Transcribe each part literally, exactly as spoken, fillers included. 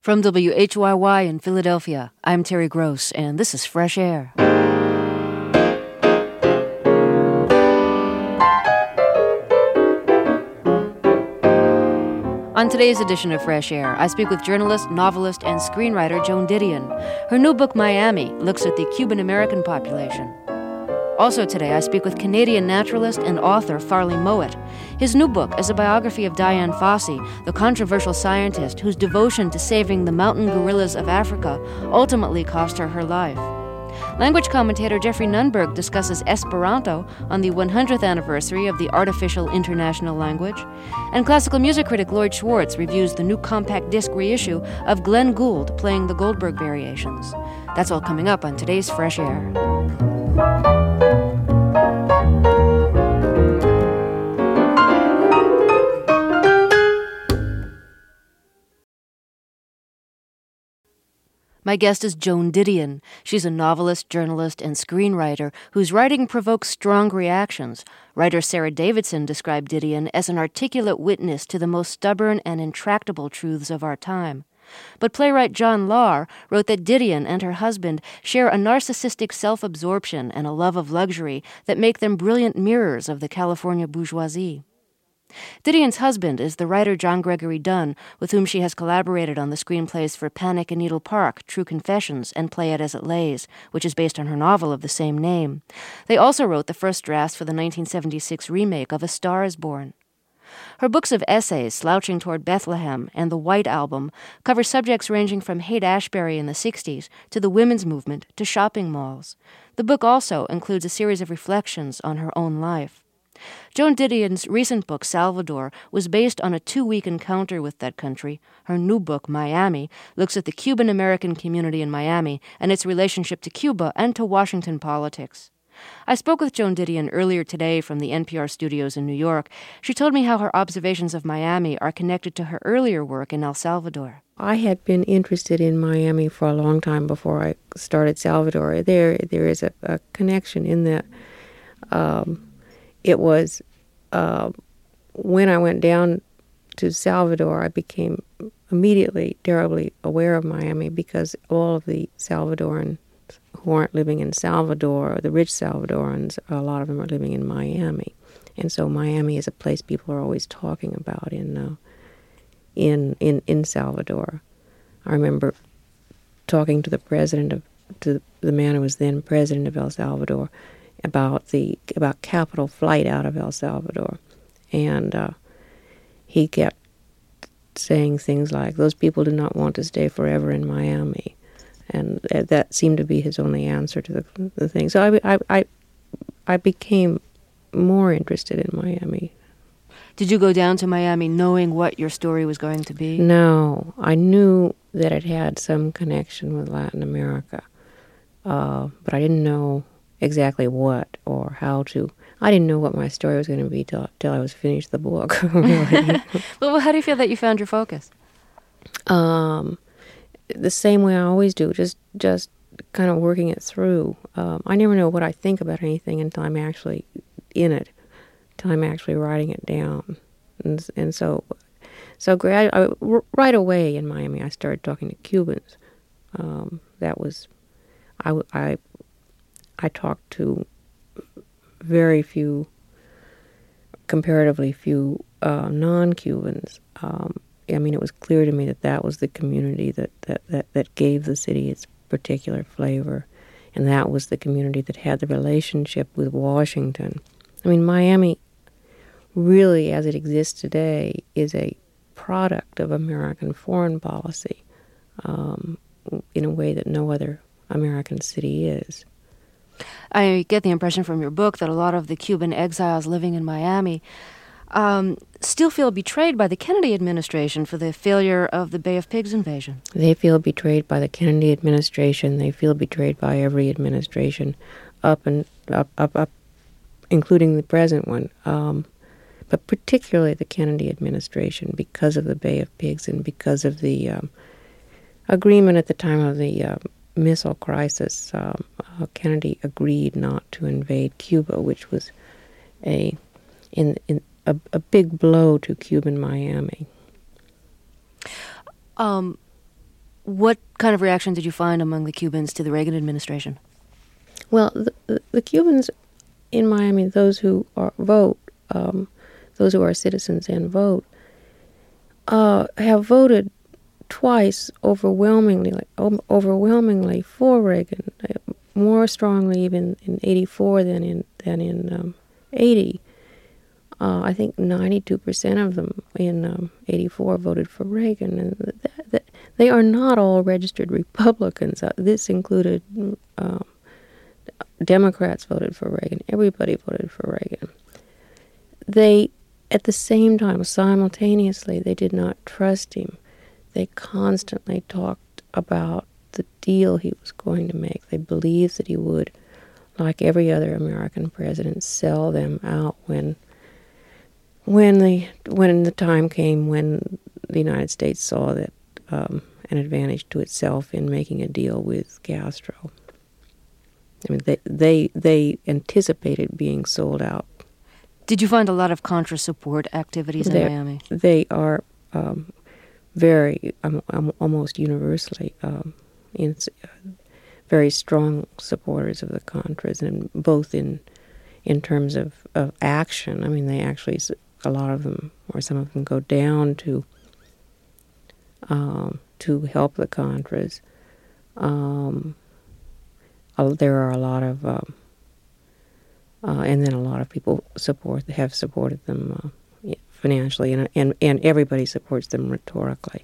From W H Y Y in Philadelphia, I'm Terry Gross, and this is Fresh Air. On today's edition of Fresh Air, I speak with journalist, novelist, and screenwriter Joan Didion. Her new book, Miami, looks at the Cuban-American population. Also today, I speak with Canadian naturalist and author Farley Mowat. His new book is a biography of Dian Fossey, the controversial scientist whose devotion to saving the mountain gorillas of Africa ultimately cost her her life. Language commentator Jeffrey Nunberg discusses Esperanto on the one hundredth anniversary of the artificial international language. And classical music critic Lloyd Schwartz reviews the new compact disc reissue of Glenn Gould playing the Goldberg Variations. That's all coming up on today's Fresh Air. My guest is Joan Didion. She's a novelist, journalist, and screenwriter whose writing provokes strong reactions. Writer Sarah Davidson described Didion as an articulate witness to the most stubborn and intractable truths of our time. But playwright John Lahr wrote that Didion and her husband share a narcissistic self-absorption and a love of luxury that make them brilliant mirrors of the California bourgeoisie. Didion's husband is the writer John Gregory Dunn, with whom she has collaborated on the screenplays for Panic in Needle Park, True Confessions, and Play It As It Lays, which is based on her novel of the same name. They also wrote the first drafts for the nineteen seventy-six remake of A Star Is Born. Her books of essays, Slouching Toward Bethlehem and The White Album, cover subjects ranging from Haight-Ashbury in the sixties to the women's movement to shopping malls. The book also includes a series of reflections on her own life. Joan Didion's recent book, Salvador, was based on a two-week encounter with that country. Her new book, Miami, looks at the Cuban-American community in Miami and its relationship to Cuba and to Washington politics. I spoke with Joan Didion earlier today from the N P R studios in New York. She told me how her observations of Miami are connected to her earlier work in El Salvador. I had been interested in Miami for a long time before I started Salvador. There, there is a, a connection in that. Um, It was uh, when I went down to Salvador, I became immediately terribly aware of Miami because all of the Salvadorans who aren't living in Salvador, the rich Salvadorans, a lot of them are living in Miami. And so Miami is a place people are always talking about in uh, in, in in Salvador. I remember talking to the president of, to the man who was then president of El Salvador, about the about capital flight out of El Salvador, and uh, he kept saying things like, "Those people do not want to stay forever in Miami," and that seemed to be his only answer to the, the thing. So I, I, I, I became more interested in Miami. Did you go down to Miami knowing what your story was going to be? No, I knew that it had some connection with Latin America, uh, but I didn't know exactly what or how to. I didn't know what my story was going to be till, till I was finished the book. Really. Well, how do you feel that you found your focus? Um, the same way I always do, just just kind of working it through. Um, I never know what I think about anything until I'm actually in it, until I'm actually writing it down. And, and so, so I, I, right away in Miami, I started talking to Cubans. Um, that was, I, I I talked to very few, comparatively few uh, non-Cubans. Um, I mean, it was clear to me that that was the community that, that, that, that gave the city its particular flavor, and that was the community that had the relationship with Washington. I mean, Miami, really, as it exists today, is a product of American foreign policy um, in a way that no other American city is. I get the impression from your book that a lot of the Cuban exiles living in Miami um, still feel betrayed by the Kennedy administration for the failure of the Bay of Pigs invasion. They feel betrayed by the Kennedy administration. They feel betrayed by every administration, up and up, up, up, including the present one. Um, but particularly the Kennedy administration, because of the Bay of Pigs and because of the um, agreement at the time of the uh, missile crisis. Um, uh, Kennedy agreed not to invade Cuba, which was a in, in a, a big blow to Cuban Miami. Um, What kind of reaction did you find among the Cubans to the Reagan administration? Well, the, the, the Cubans in Miami, those who are, vote, um, those who are citizens and vote, uh, have voted twice overwhelmingly, like, overwhelmingly for Reagan, more strongly even in eighty-four than in than in um, eighty. Uh, I think ninety-two percent of them in um, eighty-four voted for Reagan, and th- th- they are not all registered Republicans. Uh, this included um, Democrats voted for Reagan. Everybody voted for Reagan. They, at the same time, simultaneously, they did not trust him. They constantly talked about the deal he was going to make. They believed that he would, like every other American president, sell them out when when the when the time came when the United States saw that um, an advantage to itself in making a deal with Castro. I mean, they they they anticipated being sold out. Did you find a lot of Contra support activities in They're, Miami? They are um, very, um, um, almost universally, um, in, uh, very strong supporters of the Contras, and both in in terms of, of action. I mean, they actually, a lot of them, or some of them, go down to um, to help the Contras. Um, there are a lot of um, Uh, and then a lot of people support have supported them uh, financially, and, and and everybody supports them rhetorically.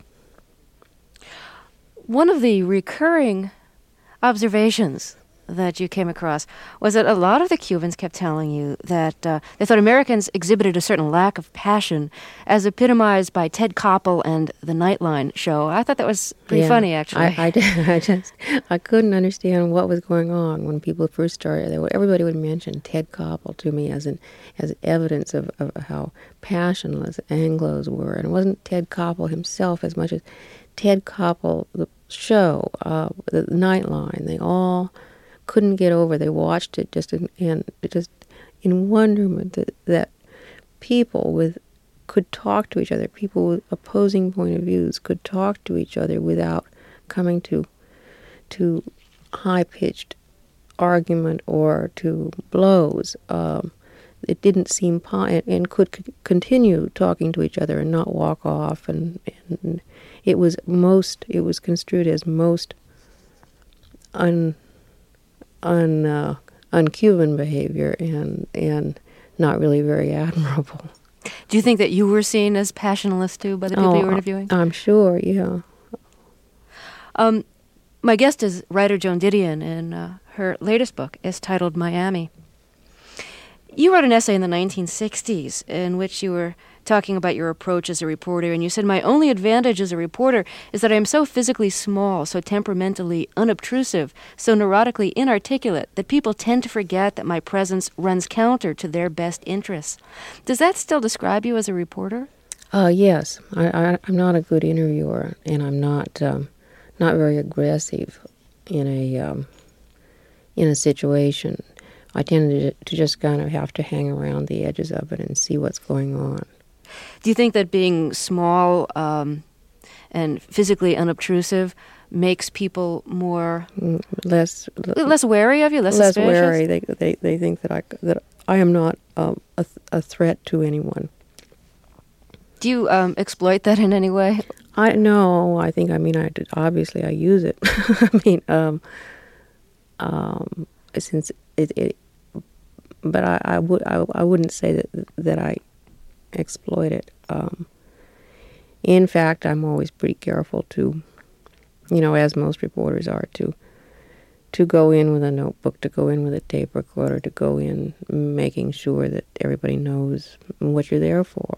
One of the recurring observations that you came across was that a lot of the Cubans kept telling you that uh, they thought Americans exhibited a certain lack of passion, as epitomized by Ted Koppel and the Nightline show. I thought that was pretty yeah, funny, actually. I, I, did, I just I couldn't understand what was going on when people first started. They would, everybody would mention Ted Koppel to me as an as evidence of, of how passionless Anglos were, and it wasn't Ted Koppel himself as much as Ted Koppel, the show, uh, the Nightline. They all couldn't get over. They watched it just in, and just in wonderment that, that people with could talk to each other. People with opposing point of views could talk to each other without coming to to high pitched argument or to blows. Um, it didn't seem po- and, and could c- continue talking to each other and not walk off. And, and it was most. It was construed as most un. un uh, un-Cuban behavior and and not really very admirable. Do you think that you were seen as passionless too by the people oh, you were interviewing? I'm sure, yeah. Um, my guest is writer Joan Didion, and uh, her latest book is titled Miami. You wrote an essay in the nineteen sixties in which you were talking about your approach as a reporter, and you said, "My only advantage as a reporter is that I am so physically small, so temperamentally unobtrusive, so neurotically inarticulate that people tend to forget that my presence runs counter to their best interests." Does that still describe you as a reporter? Uh, yes. I, I, I'm not a good interviewer, and I'm not um, not very aggressive in a um, in a situation. I tend to, to just kind of have to hang around the edges of it and see what's going on. Do you think that being small um, and physically unobtrusive makes people more less less wary of you, less, less suspicious? wary? They they they think that I that I am not um, a a threat to anyone. Do you um, exploit that in any way? I no. I think I mean I obviously I use it. I mean um, um, since it, it but I, I would I, I wouldn't say that that I exploit it. Um, in fact, I'm always pretty careful to, you know, as most reporters are, to to go in with a notebook, to go in with a tape recorder, to go in making sure that everybody knows what you're there for.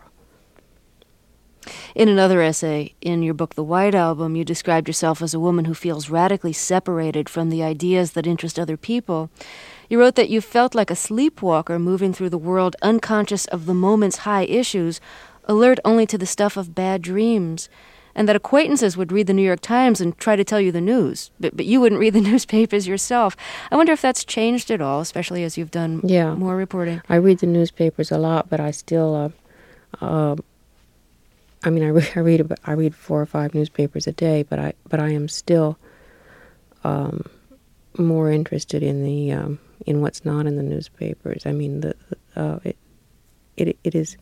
In another essay in your book, The White Album, you described yourself as a woman who feels radically separated from the ideas that interest other people. You wrote that you felt like a sleepwalker moving through the world, unconscious of the moment's high issues, alert only to the stuff of bad dreams, and that acquaintances would read the New York Times and try to tell you the news, but, but you wouldn't read the newspapers yourself. I wonder if that's changed at all, especially as you've done yeah. more reporting. I read the newspapers a lot, but I still, uh, uh, I mean, I, re- I read about, I read four or five newspapers a day, but I but I am still um, more interested in the um, in what's not in the newspapers. I mean, the uh, it, it it is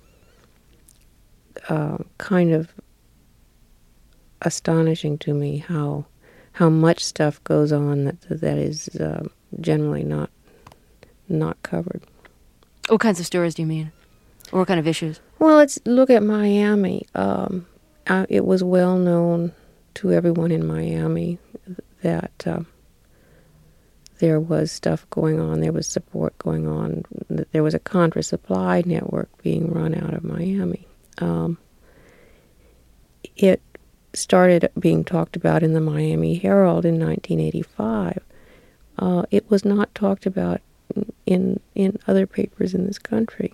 uh, kind of astonishing to me how how much stuff goes on that that is uh, generally not not covered. What kinds of stories do you mean? Or what kind of issues? Well, let's look at Miami. Um, uh, it was well known to everyone in Miami that uh, there was stuff going on, there was support going on, that there was a Contra supply network being run out of Miami. Um, it started being talked about in the Miami Herald in nineteen eighty-five. Uh, it was not talked about in in other papers in this country.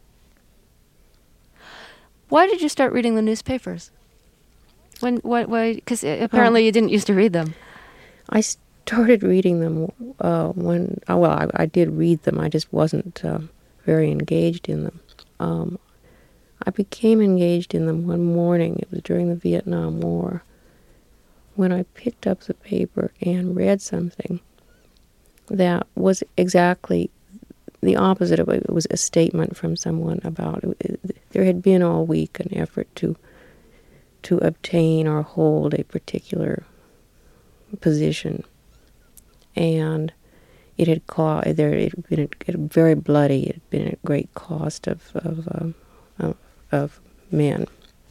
Why did you start reading the newspapers? When, why, why? Because apparently Oh. you didn't used to read them. I started reading them uh, when, uh, well, I, I did read them. I just wasn't uh, very engaged in them. Um, I became engaged in them one morning. It was during the Vietnam War, when I picked up the paper and read something that was exactly the opposite of it. It was a statement from someone about it. There had been all week an effort to to obtain or hold a particular position, and it had cost. There, it had been it had very bloody. It had been at great cost of of um, of, of men,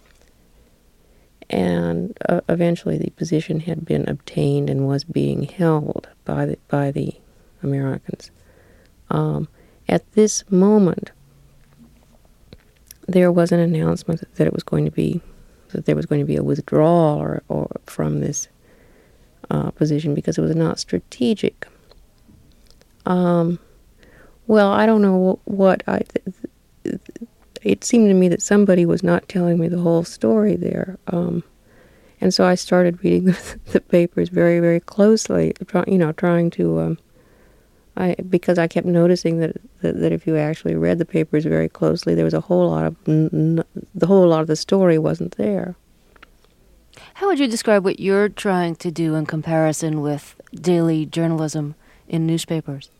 and uh, eventually the position had been obtained and was being held by the by the Americans. Um, At this moment, there was an announcement that it was going to be, that there was going to be a withdrawal or, or from this uh, position because it was not strategic. Um, well, I don't know what I. It seemed to me that somebody was not telling me the whole story there, um, and so I started reading the, the papers very, very closely. Try, you know, trying to. Um, I, because I kept noticing that, that that if you actually read the papers very closely, there was a whole lot of n- n- the whole lot of the story wasn't there. How would you describe what you're trying to do in comparison with daily journalism in newspapers?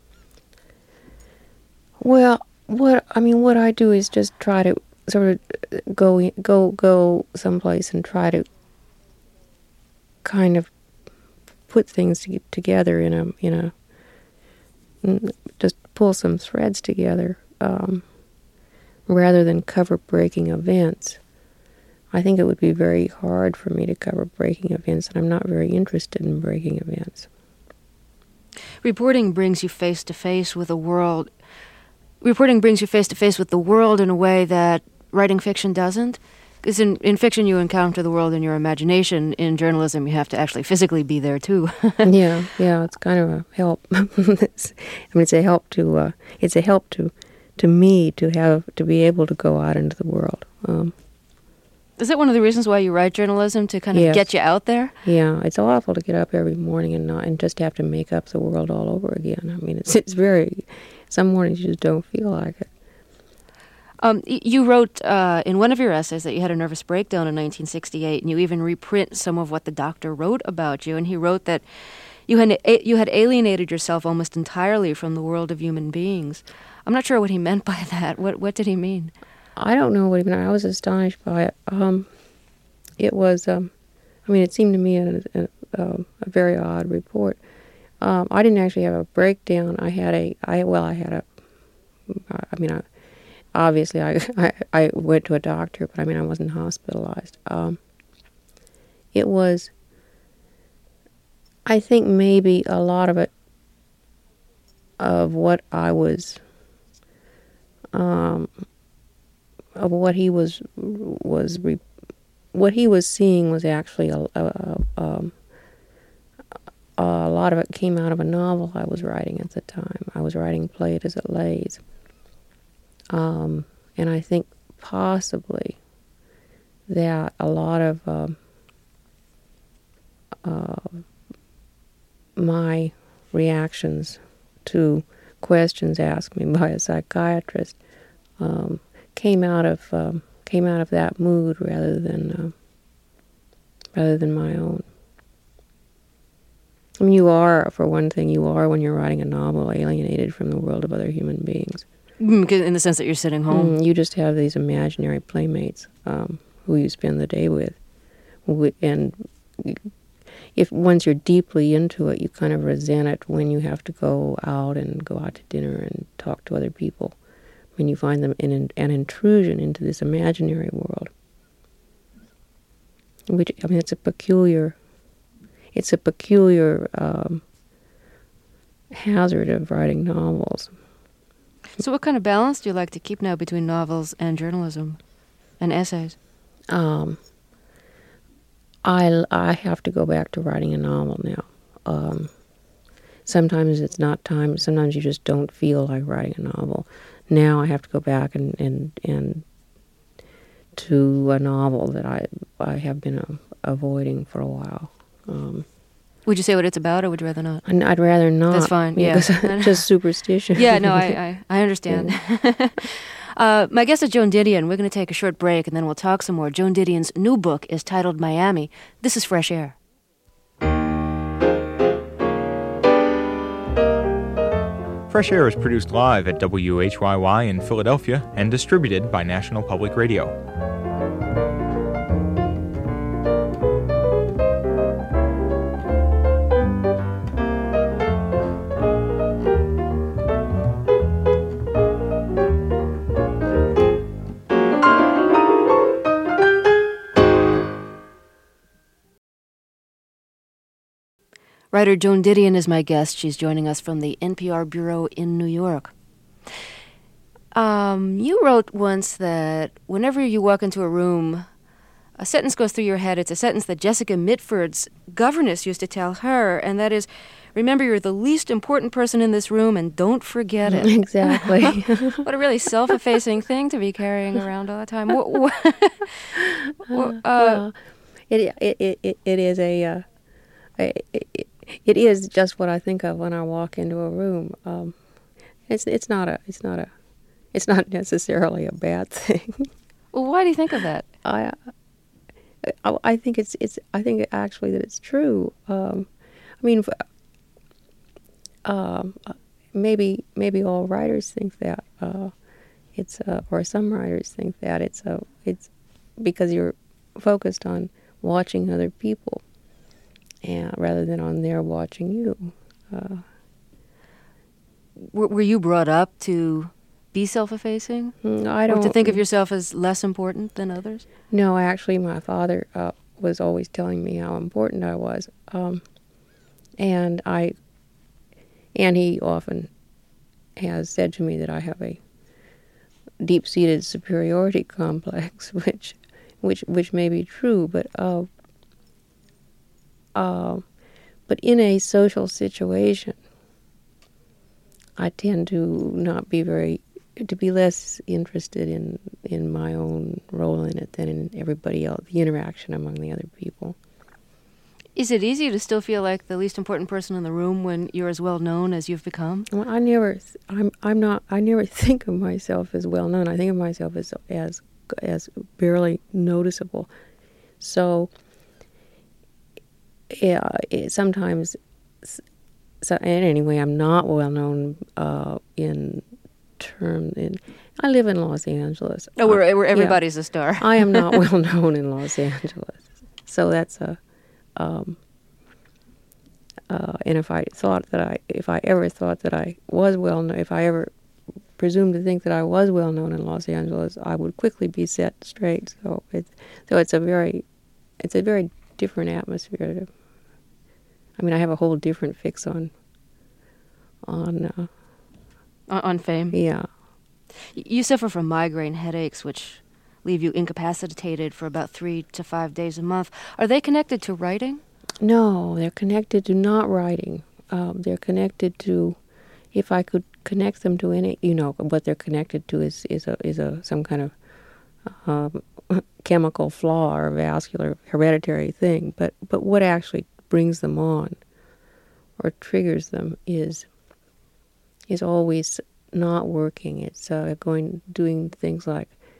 Well, what I mean, what I do is just try to sort of go go go someplace and try to kind of put things to, together in a in a just pull some threads together, um, rather than cover breaking events. I think it would be very hard for me to cover breaking events, and I'm not very interested in breaking events. Reporting brings you face to face with a world. Reporting brings you face to face with the world in a way that writing fiction doesn't. Because in, in fiction, you encounter the world in your imagination. In journalism, you have to actually physically be there, too. yeah, yeah, it's kind of a help. It's, I mean, it's a help to, uh, it's a help to, to me to have, to be able to go out into the world. Um, Is that one of the reasons why you write journalism, to kind of yes. get you out there? Yeah, it's awful to get up every morning and not, and just have to make up the world all over again. I mean, it's, it's very, some mornings you just don't feel like it. Um, you wrote uh, in one of your essays that you had a nervous breakdown in nineteen sixty-eight, and you even reprint some of what the doctor wrote about you. And he wrote that you had you had alienated yourself almost entirely from the world of human beings. I'm not sure what he meant by that. What what did he mean? I don't know what he meant. I was astonished by it. Um, it was, um, I mean, it seemed to me a, a, a, a very odd report. Um, I didn't actually have a breakdown. I had a, I well, I had a, I mean, I. Obviously, I, I I went to a doctor, but I mean, I wasn't hospitalized. Um, it was, I think maybe a lot of it, of what I was, um, of what he was, was, re, what he was seeing was actually a, a, a, a lot of it came out of a novel I was writing at the time. I was writing Play It As It Lays. Um, and I think possibly that a lot of um, uh, my reactions to questions asked me by a psychiatrist um, came out of um, came out of that mood rather than uh, rather than my own. I mean, you are, for one thing, you are, when you're writing a novel, alienated from the world of other human beings. Mm, in the sense that you're sitting home. Mm, you just have these imaginary playmates um, who you spend the day with. And if once you're deeply into it, you kind of resent it when you have to go out and go out to dinner and talk to other people, when you find them in an, an intrusion into this imaginary world. Which, I mean, it's a peculiar, it's a peculiar um, hazard of writing novels. So what kind of balance do you like to keep now between novels and journalism and essays? Um, I, I have to go back to writing a novel now. Um, sometimes it's not time. Sometimes you just don't feel like writing a novel. Now I have to go back and, and, and to a novel that I I have been uh, avoiding for a while. Um, would you say what it's about, or would you rather not? I'd rather not. That's fine, yeah. Just superstition. Yeah, no, I, I, I understand. Yeah. uh, my guest is Joan Didion. We're going to take a short break, and then we'll talk some more. Joan Didion's new book is titled Miami. This is Fresh Air. Fresh Air is produced live at W H Y Y in Philadelphia and distributed by National Public Radio. Writer Joan Didion is my guest. She's joining us from the N P R Bureau in New York. Um, you wrote once that whenever you walk into a room, a sentence goes through your head. It's a sentence that Jessica Mitford's governess used to tell her, and that is, remember, you're the least important person in this room, and don't forget it. Exactly. What a really self-effacing thing to be carrying around all the time. What, what, what, uh, well, it, it, it, it is a... Uh, it, it, It is just what I think of when I walk into a room. Um, it's it's not a it's not a it's not necessarily a bad thing. Well, why do you think of that? I I, I think it's it's I think actually that it's true. Um, I mean, um, maybe maybe all writers think that. Uh, it's uh, or some writers think that it's a it's because you're focused on watching other people. And rather than on there watching you. Uh, were, were you brought up to be self-effacing? I don't. Or to think of yourself as less important than others? No, actually, my father uh, was always telling me how important I was, um, and I, and he often has said to me that I have a deep-seated superiority complex, which, which, which may be true, but. Uh, Uh, but in a social situation, I tend to not be very, to be less interested in, in my own role in it than in everybody else, the interaction among the other people. Is it easy to still feel like the least important person in the room when you're as well known as you've become? Well, I never, I'm, I'm not, I never think of myself as well known. I think of myself as, as, as barely noticeable. So, yeah, it, sometimes, so and anyway, I'm not well known uh, in term. In I live in Los Angeles. Oh, where, where everybody's yeah, a star. I am not well known in Los Angeles, so that's a. Um, uh, and if I thought that I, if I ever thought that I was well known, if I ever presumed to think that I was well known in Los Angeles, I would quickly be set straight. So it's so it's a very, it's a very different atmosphere. To, I mean, I have a whole different fix on, on, uh, on, on fame. Yeah. You suffer from migraine headaches, which leave you incapacitated for about three to five days a month. Are they connected to writing? No, they're connected to not writing. Um, they're connected to, if I could connect them to any, you know, what they're connected to is is a is a some kind of um, chemical flaw or vascular hereditary thing. But but what actually brings them on or triggers them is is always not working. It's uh, going doing things like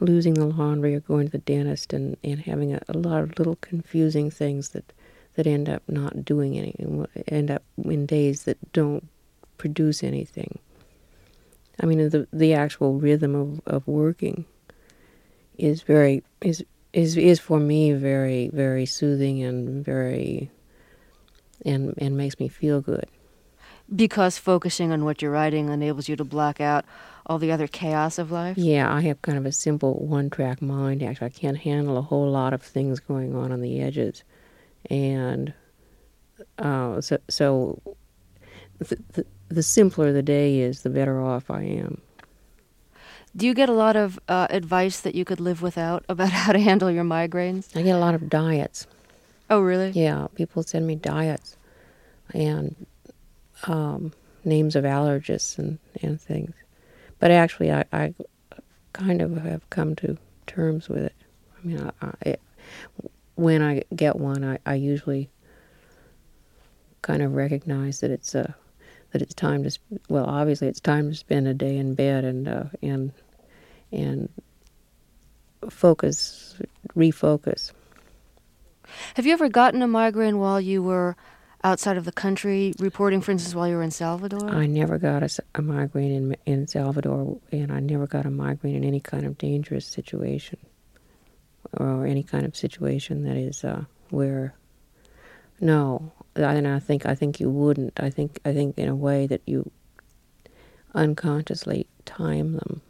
losing the laundry or going to the dentist and, and having a, a lot of little confusing things that, that end up not doing anything, end up in days that don't produce anything. I mean, the the actual rhythm of, of working is very is is is for me very very soothing and very and and makes me feel good. Because focusing on what you're writing enables you to block out all the other chaos of life? Yeah, I have kind of a simple one-track mind, actually. I can't handle a whole lot of things going on on the edges. And uh, so, so the, the, the simpler the day is, the better off I am. Do you get a lot of uh, advice that you could live without about how to handle your migraines? I get a lot of diets. Oh, really? Yeah, people send me diets and um, names of allergists and, and things. But actually, I, I kind of have come to terms with it. I mean, I, I, when I get one, I, I usually kind of recognize that it's a that it's time to well, obviously, it's time to spend a day in bed and uh, and and focus, refocus. Have you ever gotten a migraine while you were outside of the country, reporting, for instance, while you were in Salvador? I never got a, a migraine in in Salvador, and I never got a migraine in any kind of dangerous situation, or any kind of situation that is uh, where. No, and I think I think you wouldn't. I think I think in a way that you unconsciously time them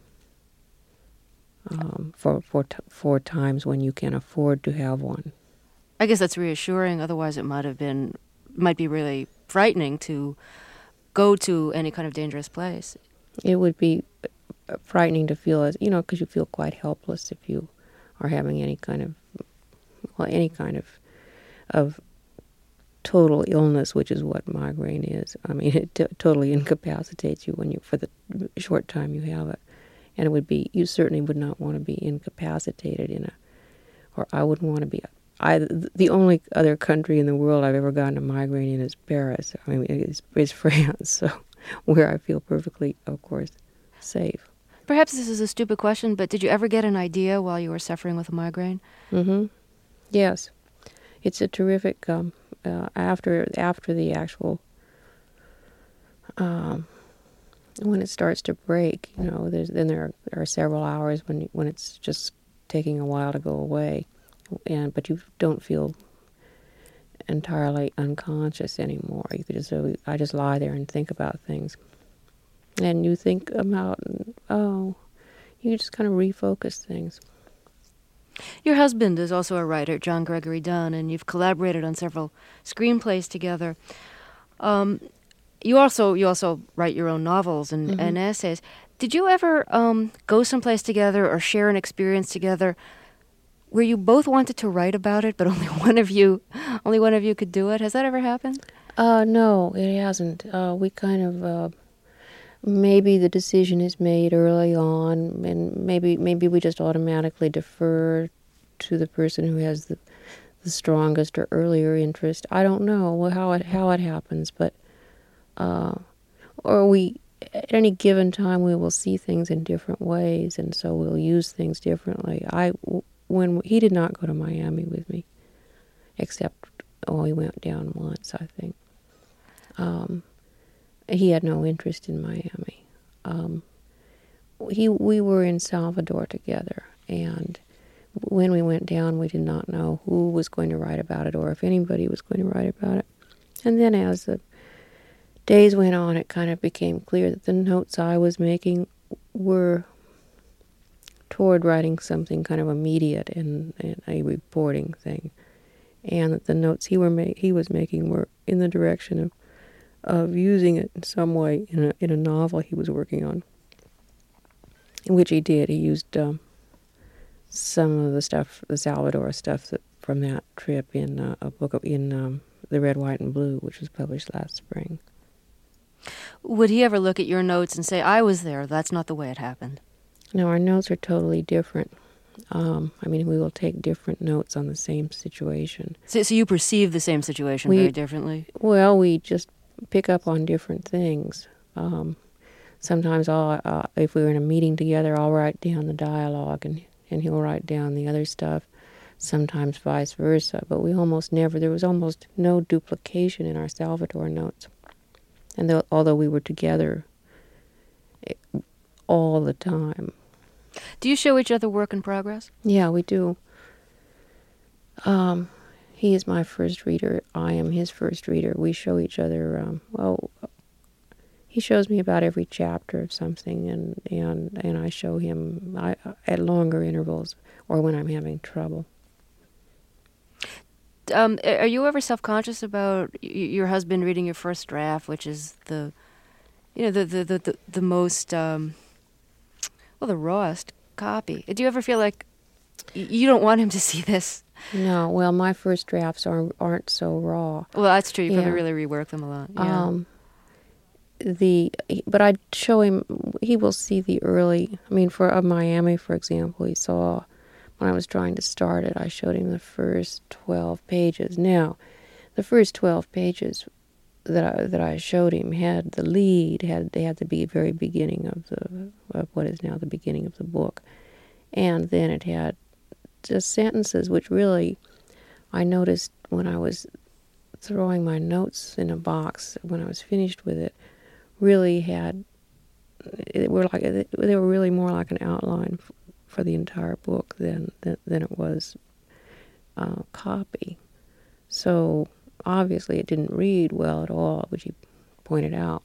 um, for for t- for times when you can afford to have one. I guess that's reassuring. Otherwise, it might have been might be really frightening to go to any kind of dangerous place. It would be frightening to feel as, you know, because you feel quite helpless if you are having any kind of, well, any kind of, of total illness, which is what migraine is. I mean, it t- totally incapacitates you when you, for the short time you have it. And it would be, you certainly would not want to be incapacitated in a, or I wouldn't want to be I, the only other country in the world I've ever gotten a migraine in is Paris. I mean, it's, it's France, so where I feel perfectly, of course, safe. Perhaps this is a stupid question, but did you ever get an idea while you were suffering with a migraine? Mm-hmm. Yes. It's a terrific, um, uh, after after the actual, um, when it starts to break, you know, there's, then there are, there are several hours when when it's just taking a while to go away. And but you don't feel entirely unconscious anymore. You could just so I just lie there and think about things, and you think about oh, you just kind of refocus things. Your husband is also a writer, John Gregory Dunn, and you've collaborated on several screenplays together. Um, you also you also write your own novels and, mm-hmm. and essays. Did you ever um, go someplace together or share an experience together where you both wanted to write about it, but only one of you, only one of you could do it? Has that ever happened? Uh, no, it hasn't. Uh, we kind of, uh, maybe the decision is made early on, and maybe maybe we just automatically defer to the person who has the, the strongest or earlier interest. I don't know how it how it happens, but uh, or we at any given time we will see things in different ways, and so we'll use things differently. I. When he did not go to Miami with me, except, oh, he went down once, I think. Um, he had no interest in Miami. Um, he we were in Salvador together, and when we went down, we did not know who was going to write about it or if anybody was going to write about it. And then as the days went on, it kind of became clear that the notes I was making were toward writing something kind of immediate in, in a reporting thing, and that the notes he were ma- he was making were in the direction of of using it in some way in a in a novel he was working on, in which he did. He used um, some of the stuff, the Salvador stuff that from that trip in uh, a book of, in um, The Red, White, and Blue, which was published last spring. Would he ever look at your notes and say, "I was there, that's not the way it happened"? No, our notes are totally different. Um, I mean, we will take different notes on the same situation. So, so you perceive the same situation we, very differently? Well, we just pick up on different things. Um, sometimes, I'll, uh, if we were in a meeting together, I'll write down the dialogue, and and he'll write down the other stuff, sometimes vice versa. But we almost never, there was almost no duplication in our Salvador notes. And though, although we were together all the time. Do you show each other work in progress? Yeah, we do. Um, he is my first reader. I am his first reader. We show each other, um, well, he shows me about every chapter of something, and, and, and I show him I, at longer intervals or when I'm having trouble. Um, are you ever self-conscious about y- your husband reading your first draft, which is the, you know, the the the, the, the most, um, well, the rawest copy? Do you ever feel like y- you don't want him to see this? No, well, my first drafts aren't aren't so raw. Well, that's true. You Yeah. probably really rework them a lot. Yeah. Um, the but I show him. He will see the early. I mean, for uh, Miami, for example, he saw when I was trying to start it. I showed him the first twelve pages. Now, the first twelve pages that I that I showed him had the lead. Had they had the be very beginning of the of what is now the beginning of the book, and then it had just sentences which really I noticed when I was throwing my notes in a box when I was finished with it, really had it were like they were really more like an outline f- for the entire book than than, than it was uh, copy. So obviously it didn't read well at all, which he pointed out,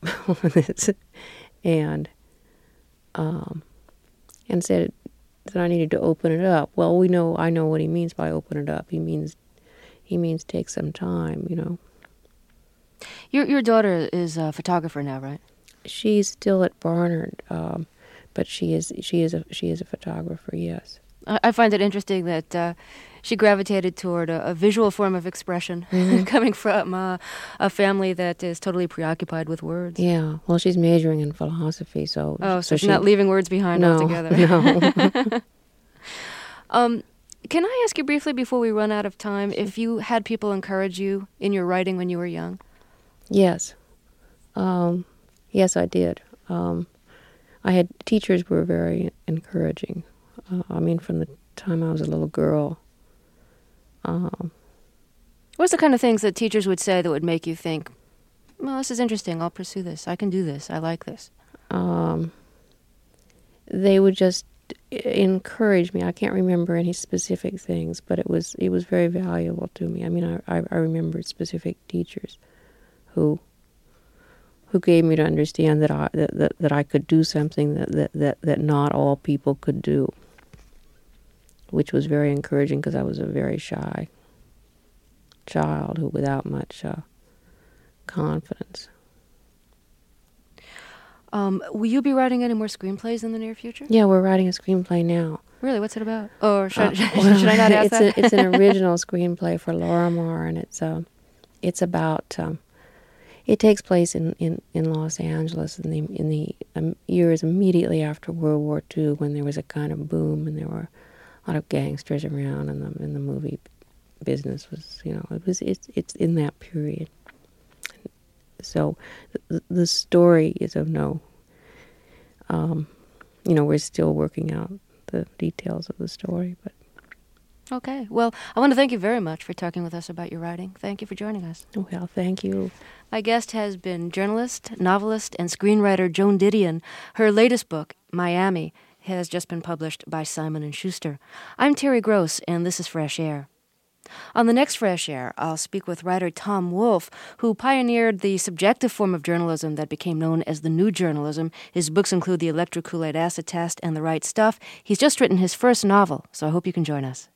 and um, and said that I needed to open it up. Well, we know I know what he means by open it up. He means he means take some time, you know. Your your daughter is a photographer now, right? She's still at Barnard, um, but she is she is a she is a photographer. Yes. I, I find it interesting that uh, she gravitated toward a, a visual form of expression, Mm-hmm. coming from uh, a family that is totally preoccupied with words. Yeah. Well, she's majoring in philosophy, so Oh, so, so she's she, not leaving words behind no, altogether. No. um, can I ask you briefly before we run out of time if you had people encourage you in your writing when you were young? Yes. Um, yes, I did. Um, I had teachers were very encouraging. Uh, I mean, from the time I was a little girl. Um, What's the kind of things that teachers would say that would make you think, well, this is interesting, I'll pursue this, I can do this, I like this? um, they would just encourage me. I can't remember any specific things, but it was it was very valuable to me. I mean, I I, I remembered specific teachers who who gave me to understand that I that, that, that I could do something that, that, that, that not all people could do, which was very encouraging because I was a very shy child who without much uh, confidence. Um, will you be writing any more screenplays in the near future? Yeah, we're writing a screenplay now. Really, what's it about? Or should, Uh, should, well, should I not ask it's that? A, it's an original screenplay for Lorimar, and it's uh, it's about um, it takes place in, in, in Los Angeles in the in the um, years immediately after World War Two, when there was a kind of boom and there were a lot of gangsters around, and the and the movie business was, you know, it was it's it's in that period. So the, the story is of no, um, you know, we're still working out the details of the story, but. Okay. Well, I want to thank you very much for talking with us about your writing. Thank you for joining us. Well, thank you. My guest has been journalist, novelist, and screenwriter Joan Didion. Her latest book, Miami, has just been published by Simon and Schuster. I'm Terry Gross, and this is Fresh Air. On the next Fresh Air, I'll speak with writer Tom Wolfe, who pioneered the subjective form of journalism that became known as the New Journalism. His books include The Electric Kool-Aid Acid Test and The Right Stuff. He's just written his first novel, so I hope you can join us.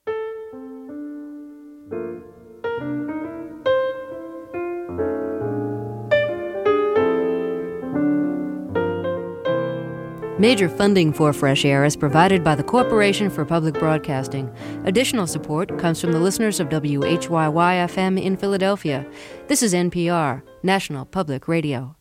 Major funding for Fresh Air is provided by the Corporation for Public Broadcasting. Additional support comes from the listeners of W H Y Y F M in Philadelphia. This is N P R, National Public Radio.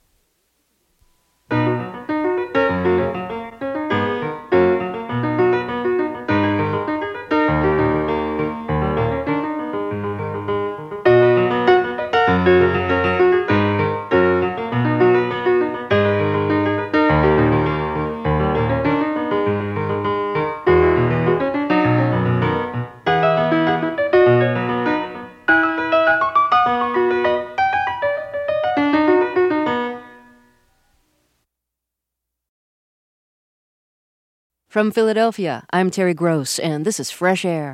From Philadelphia, I'm Terry Gross, and this is Fresh Air.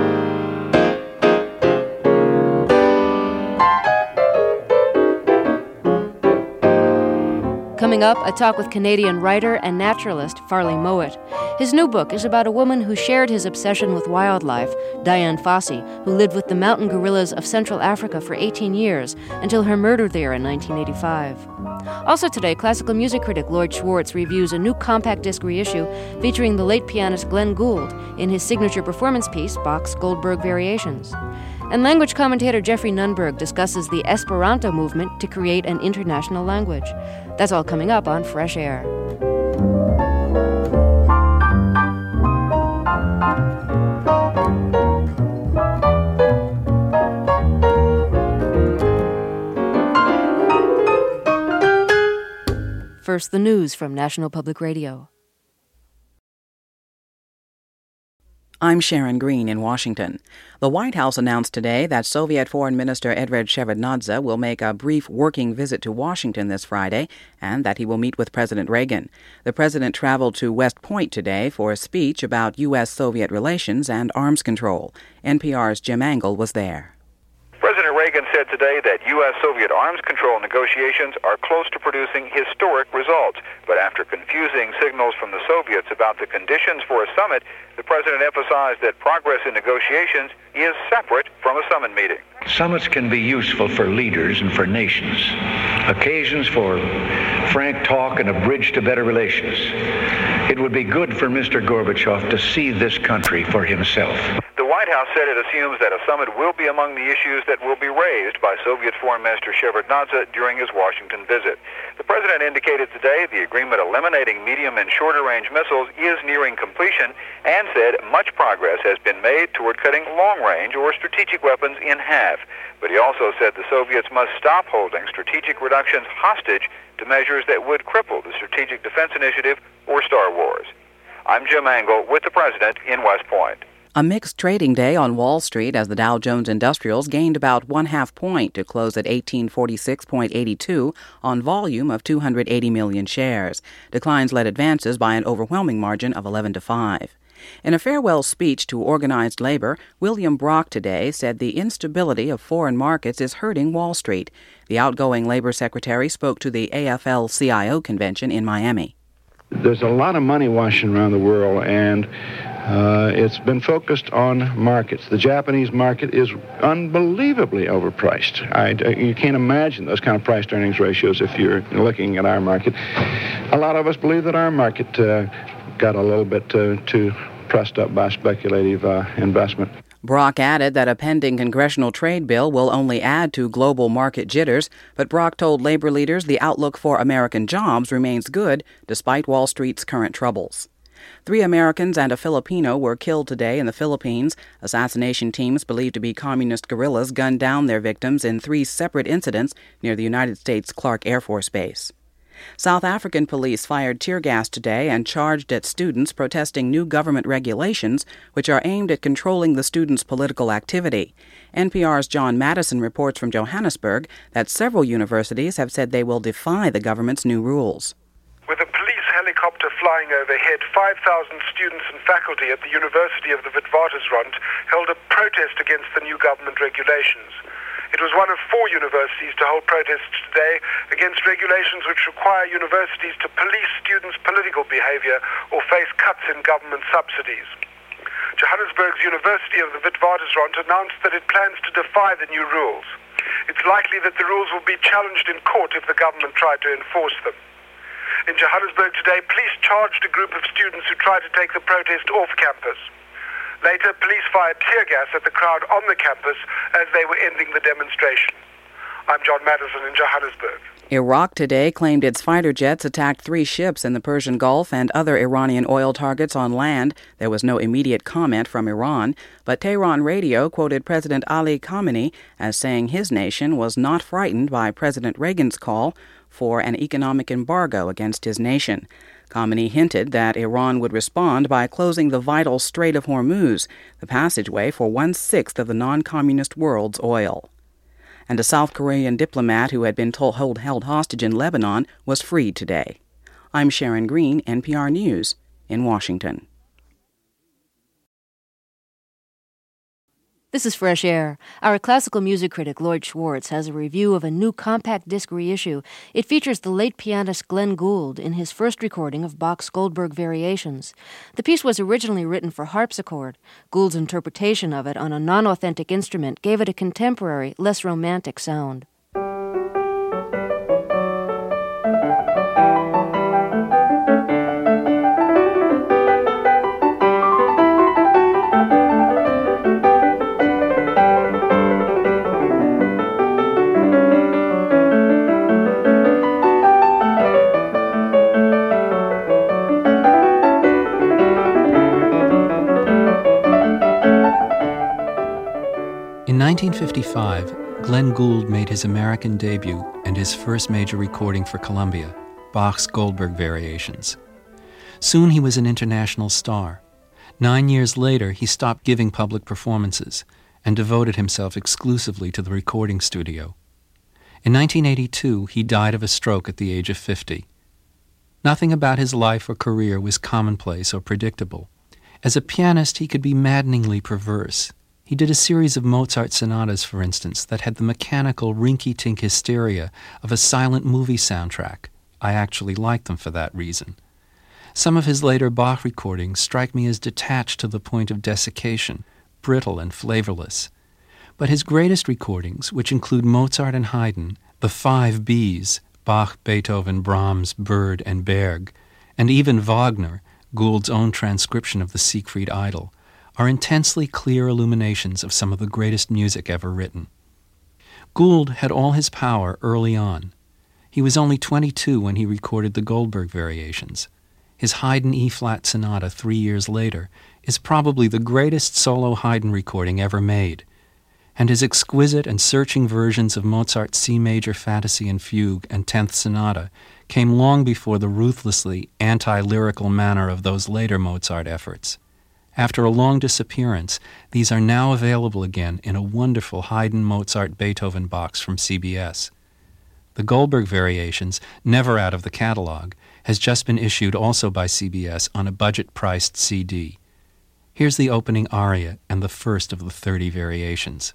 Coming up, a talk with Canadian writer and naturalist Farley Mowat. His new book is about a woman who shared his obsession with wildlife, Dian Fossey, who lived with the mountain gorillas of Central Africa for eighteen years until her murder there in nineteen eighty-five. Also today, classical music critic Lloyd Schwartz reviews a new compact disc reissue featuring the late pianist Glenn Gould in his signature performance piece, Bach's Goldberg Variations. And language commentator Jeffrey Nunberg discusses the Esperanto movement to create an international language. That's all coming up on Fresh Air. First, the news from National Public Radio. I'm Sharon Green in Washington. The White House announced today that Soviet Foreign Minister Edvard Shevardnadze will make a brief working visit to Washington this Friday and that he will meet with President Reagan. The president traveled to West Point today for a speech about U S Soviet relations and arms control. N P R's Jim Angle was there. President Reagan said today that U S Soviet arms control negotiations are close to producing historic results. But after confusing signals from the Soviets about the conditions for a summit, the president emphasized that progress in negotiations is separate from a summit meeting. Summits can be useful for leaders and for nations, occasions for frank talk and a bridge to better relations. It would be good for Mister Gorbachev to see this country for himself. The White House said it assumes that a summit will be among the issues that will be raised by Soviet Foreign Minister Shevardnadze during his Washington visit. The president indicated today the agreement eliminating medium and shorter-range missiles is nearing completion and said much progress has been made toward cutting long-range or strategic weapons in half. But he also said the Soviets must stop holding strategic reductions hostage to measures that would cripple the Strategic Defense Initiative or Star Wars. I'm Jim Angle with the president in West Point. A mixed trading day on Wall Street as the Dow Jones Industrials gained about one half point to close at eighteen forty-six point eight two on volume of two hundred eighty million shares. Declines led advances by an overwhelming margin of eleven to five. In a farewell speech to organized labor, William Brock today said the instability of foreign markets is hurting Wall Street. The outgoing labor secretary spoke to the A F L C I O convention in Miami. There's a lot of money washing around the world, and uh, it's been focused on markets. The Japanese market is unbelievably overpriced. I, you can't imagine those kind of price-to-earnings ratios if you're looking at our market. A lot of us believe that our market uh, got a little bit uh, too pressed up by speculative uh, investment. Brock added that a pending congressional trade bill will only add to global market jitters, but Brock told labor leaders the outlook for American jobs remains good despite Wall Street's current troubles. Three Americans and a Filipino were killed today in the Philippines. Assassination teams believed to be communist guerrillas gunned down their victims in three separate incidents near the United States Clark Air Force Base. South African police fired tear gas today and charged at students protesting new government regulations which are aimed at controlling the students' political activity. N P R's John Madison reports from Johannesburg that several universities have said they will defy the government's new rules. With a police helicopter flying overhead, five thousand students and faculty at the University of the Witwatersrand held a protest against the new government regulations. It was one of four universities to hold protests today against regulations which require universities to police students' political behavior or face cuts in government subsidies. Johannesburg's University of the Witwatersrand announced that it plans to defy the new rules. It's likely that the rules will be challenged in court if the government tried to enforce them. In Johannesburg today, police charged a group of students who tried to take the protest off campus. Later, police fired tear gas at the crowd on the campus as they were ending the demonstration. I'm John Madison in Johannesburg. Iraq today claimed its fighter jets attacked three ships in the Persian Gulf and other Iranian oil targets on land. There was no immediate comment from Iran, but Tehran radio quoted President Ali Khamenei as saying his nation was not frightened by President Reagan's call for an economic embargo against his nation. Khamenei hinted that Iran would respond by closing the vital Strait of Hormuz, the passageway for one-sixth of the non-communist world's oil. And a South Korean diplomat who had been told, held hostage in Lebanon was freed today. I'm Sharon Green, N P R News, in Washington. This is Fresh Air. Our classical music critic Lloyd Schwartz has a review of a new compact disc reissue. It features the late pianist Glenn Gould in his first recording of Bach's Goldberg Variations. The piece was originally written for harpsichord. Gould's interpretation of it on a non-authentic instrument gave it a contemporary, less romantic sound. In nineteen fifty-five, Glenn Gould made his American debut and his first major recording for Columbia, Bach's Goldberg Variations. Soon he was an international star. Nine years later, he stopped giving public performances and devoted himself exclusively to the recording studio. In nineteen eighty-two, he died of a stroke at the age of fifty. Nothing about his life or career was commonplace or predictable. As a pianist, he could be maddeningly perverse. He did a series of Mozart sonatas, for instance, that had the mechanical rinky-tink hysteria of a silent movie soundtrack. I actually liked them for that reason. Some of his later Bach recordings strike me as detached to the point of desiccation, brittle and flavorless. But his greatest recordings, which include Mozart and Haydn, the five Bs, Bach, Beethoven, Brahms, Bird, and Berg, and even Wagner, Gould's own transcription of the Siegfried Idyll, are intensely clear illuminations of some of the greatest music ever written. Gould had all his power early on. He was only twenty-two when he recorded the Goldberg Variations. His Haydn E-flat sonata three years later is probably the greatest solo Haydn recording ever made, and his exquisite and searching versions of Mozart's C major Fantasy and Fugue and Tenth Sonata came long before the ruthlessly anti-lyrical manner of those later Mozart efforts. After a long disappearance, these are now available again in a wonderful Haydn, Mozart, Beethoven box from C B S. The Goldberg Variations, never out of the catalog, has just been issued also by C B S on a budget-priced C D. Here's the opening aria and the first of the thirty variations.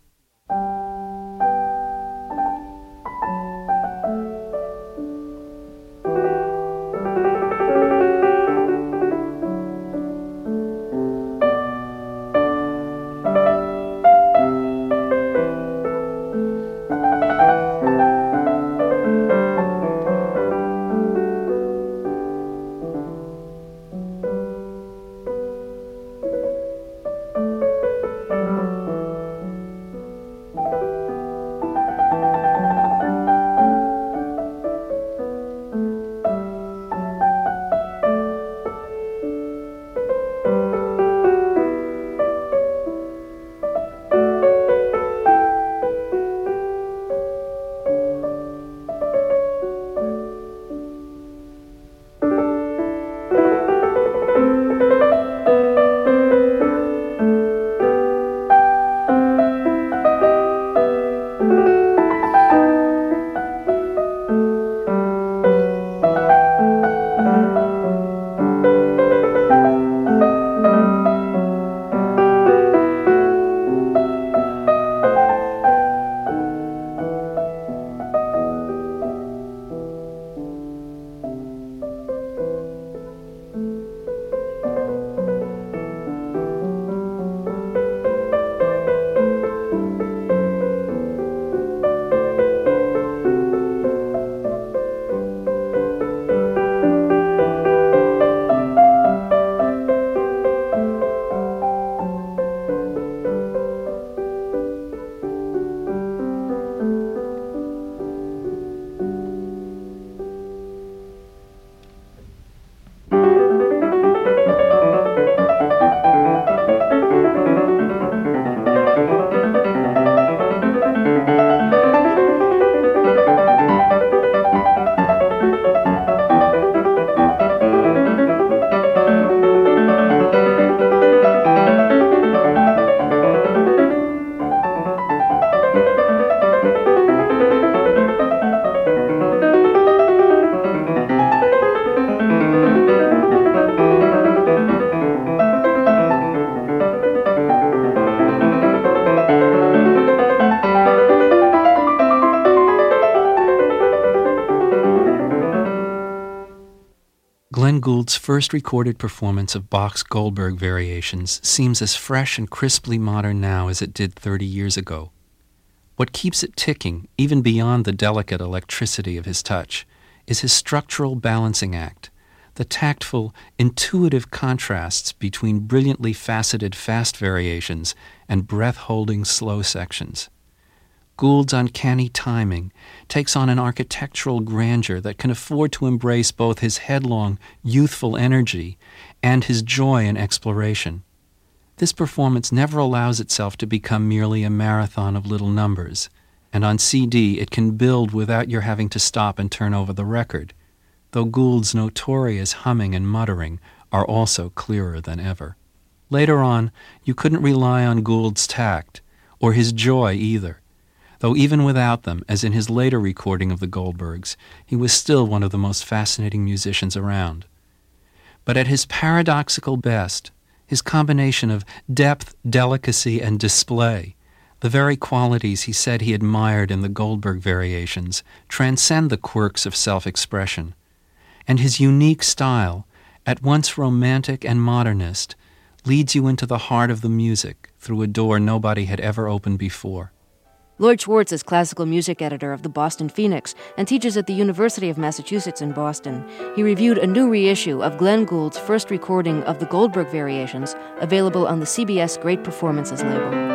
Gould's first recorded performance of Bach's Goldberg Variations seems as fresh and crisply modern now as it did thirty years ago. What keeps it ticking, even beyond the delicate electricity of his touch, is his structural balancing act, the tactful, intuitive contrasts between brilliantly faceted fast variations and breath-holding slow sections. Gould's uncanny timing takes on an architectural grandeur that can afford to embrace both his headlong, youthful energy and his joy in exploration. This performance never allows itself to become merely a marathon of little numbers, and on C D it can build without your having to stop and turn over the record, though Gould's notorious humming and muttering are also clearer than ever. Later on, you couldn't rely on Gould's tact, or his joy either, though even without them, as in his later recording of the Goldbergs, he was still one of the most fascinating musicians around. But at his paradoxical best, his combination of depth, delicacy, and display, the very qualities he said he admired in the Goldberg Variations, transcend the quirks of self-expression. And his unique style, at once romantic and modernist, leads you into the heart of the music through a door nobody had ever opened before. Lloyd Schwartz is classical music editor of the Boston Phoenix and teaches at the University of Massachusetts in Boston. He reviewed a new reissue of Glenn Gould's first recording of the Goldberg Variations, available on the C B S Great Performances label.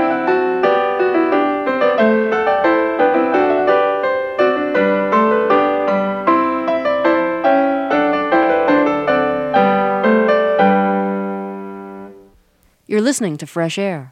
You're listening to Fresh Air.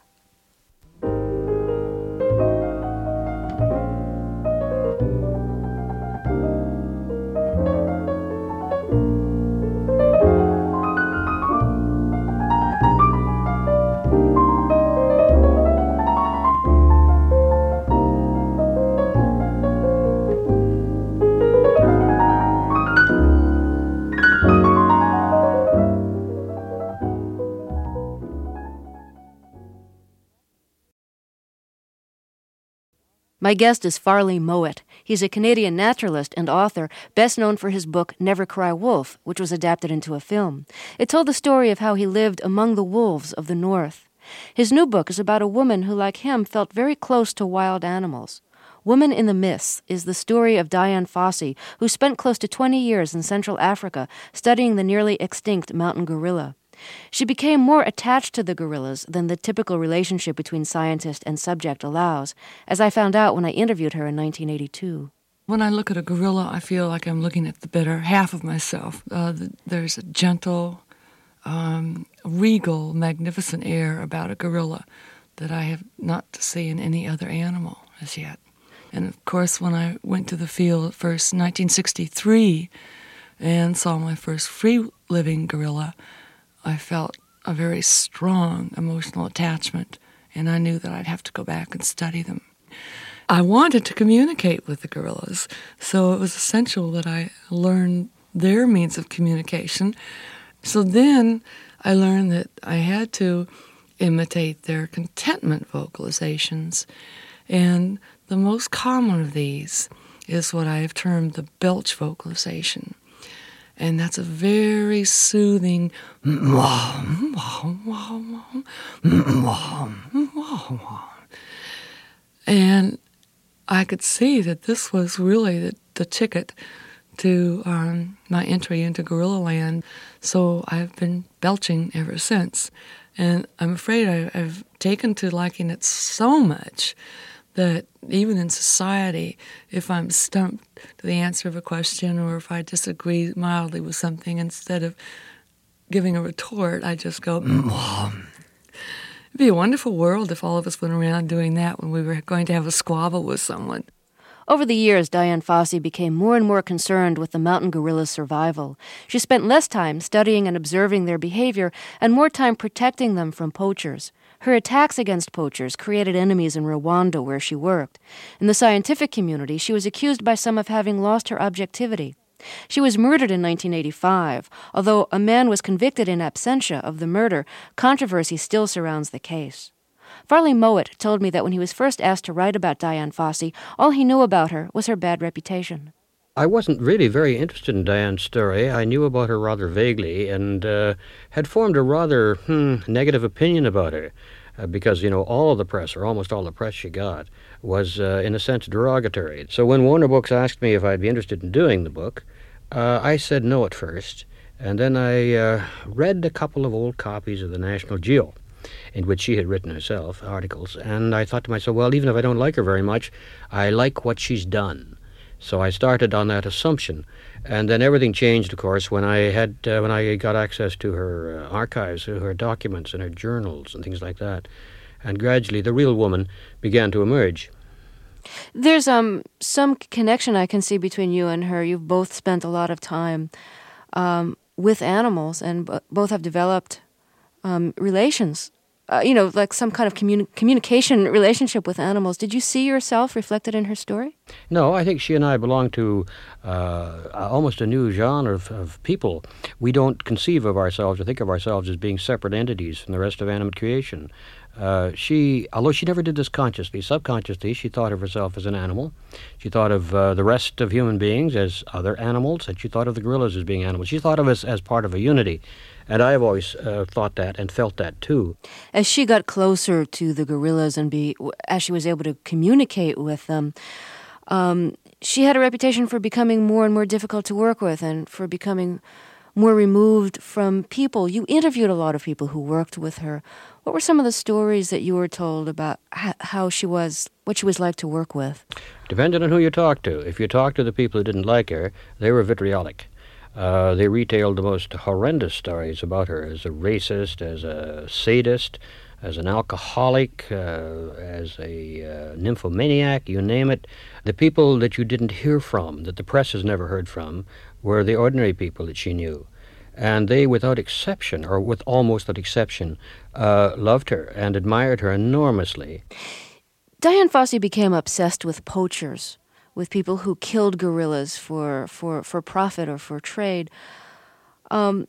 My guest is Farley Mowat. He's a Canadian naturalist and author, best known for his book Never Cry Wolf, which was adapted into a film. It told the story of how he lived among the wolves of the North. His new book is about a woman who, like him, felt very close to wild animals. Woman in the Mists is the story of Dian Fossey, who spent close to twenty years in Central Africa studying the nearly extinct mountain gorilla. She became more attached to the gorillas than the typical relationship between scientist and subject allows, as I found out when I interviewed her in nineteen eighty-two. When I look at a gorilla, I feel like I'm looking at the better half of myself. Uh, the, there's a gentle, um, regal, magnificent air about a gorilla that I have not to see in any other animal as yet. And of course, when I went to the field at first in nineteen sixty-three and saw my first free-living gorilla, I felt a very strong emotional attachment, and I knew that I'd have to go back and study them. I wanted to communicate with the gorillas, so it was essential that I learn their means of communication. So then I learned that I had to imitate their contentment vocalizations, and the most common of these is what I have termed the belch vocalization. And that's a very soothing and I could see that this was really the, the ticket to um, my entry into gorilla land. So I've been belching ever since. And I'm afraid I, I've taken to liking it so much that even in society, if I'm stumped to the answer of a question or if I disagree mildly with something, instead of giving a retort, I just go, Mom. It'd be a wonderful world if all of us went around doing that when we were going to have a squabble with someone. Over the years, Dian Fossey became more and more concerned with the mountain gorilla's survival. She spent less time studying and observing their behavior and more time protecting them from poachers. Her attacks against poachers created enemies in Rwanda, where she worked. In the scientific community, she was accused by some of having lost her objectivity. She was murdered in nineteen eighty-five. Although a man was convicted in absentia of the murder, controversy still surrounds the case. Farley Mowat told me that when he was first asked to write about Dian Fossey, all he knew about her was her bad reputation. I wasn't really very interested in Diane's story. I knew about her rather vaguely and uh, had formed a rather hmm, negative opinion about her uh, because, you know, all of the press, or almost all the press she got, was, uh, in a sense, derogatory. So when Warner Books asked me if I'd be interested in doing the book, uh, I said no at first, and then I uh, read a couple of old copies of the National Geo, in which she had written herself, articles, and I thought to myself, well, even if I don't like her very much, I like what she's done. So I started on that assumption, and then everything changed, of course, when I had uh, when I got access to her uh, archives, to her documents and her journals and things like that, and gradually the real woman began to emerge. There's um some connection I can see between you and her. You've both spent a lot of time um, with animals, and b- both have developed um, relations. Uh, you know, like some kind of communi- communication relationship with animals. Did you see yourself reflected in her story? No, I think she and I belong to uh, almost a new genre of, of people. We don't conceive of ourselves or think of ourselves as being separate entities from the rest of animate creation. Uh, she, although she never did this consciously, subconsciously, she thought of herself as an animal. She thought of uh, the rest of human beings as other animals, and she thought of the gorillas as being animals. She thought of us as part of a unity. And I have always uh, thought that and felt that, too. As she got closer to the gorillas and be, as she was able to communicate with them, um, she had a reputation for becoming more and more difficult to work with and for becoming more removed from people. You interviewed a lot of people who worked with her. What were some of the stories that you were told about how she was, what she was like to work with? Depending on who you talked to. If you talked to the people who didn't like her, they were vitriolic. Uh, they retailed the most horrendous stories about her as a racist, as a sadist, as an alcoholic, uh, as a uh, nymphomaniac, you name it. The people that you didn't hear from, that the press has never heard from, were the ordinary people that she knew. And they, without exception, or with almost without exception, uh, loved her and admired her enormously. Dian Fossey became obsessed with poachers, with people who killed gorillas for, for, for profit or for trade. Um,